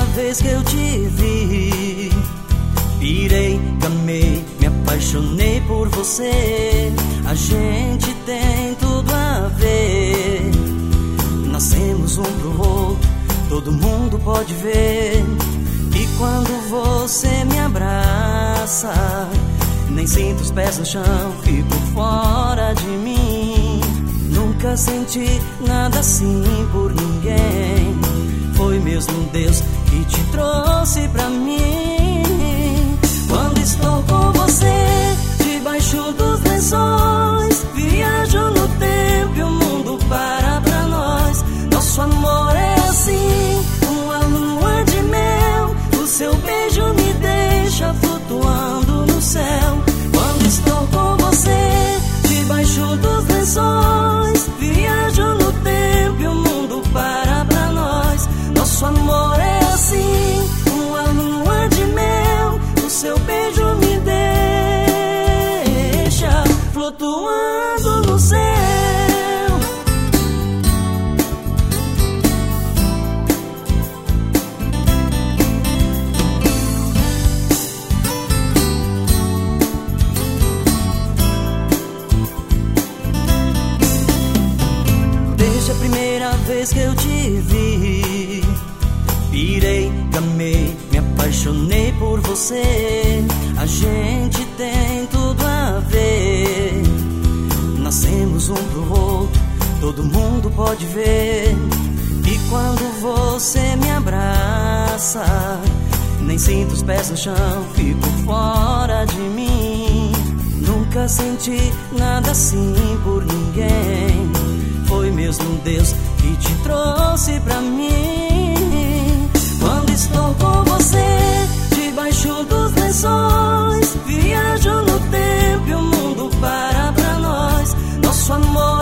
vez que eu te vi, pirei, gamei, me apaixonei por você. A gente tem tudo a ver, nascemos um pro outro, todo mundo pode ver. E quando você me abraça, nem sinto os pés no chão, fico fora de mim. Nunca senti nada assim por ninguém, foi mesmo Deus que te trouxe pra mim. Quando estou com você, debaixo dos lençóis, viajo no tempo e o mundo para pra nós. Nosso amor é assim, uma lua de mel, o seu beijo me deixa flutuando no céu. Quando estou com você, debaixo dos lençóis, viajo no tempo e o mundo para pra nós. Nosso amor é assim, uma lua de mel, o seu beijo me deixa flutuando no céu. Desde a primeira vez que eu te vi, pirei, gamei, me apaixonei por você. A gente tem tudo a ver, nascemos um pro outro, todo mundo pode ver. E quando você me abraça, nem sinto os pés no chão, fico fora de mim. Nunca senti nada assim por ninguém, foi mesmo Deus que te trouxe pra mim. Quando estou com você, debaixo dos lençóis, viajo no tempo e o mundo para pra nós. Nosso amor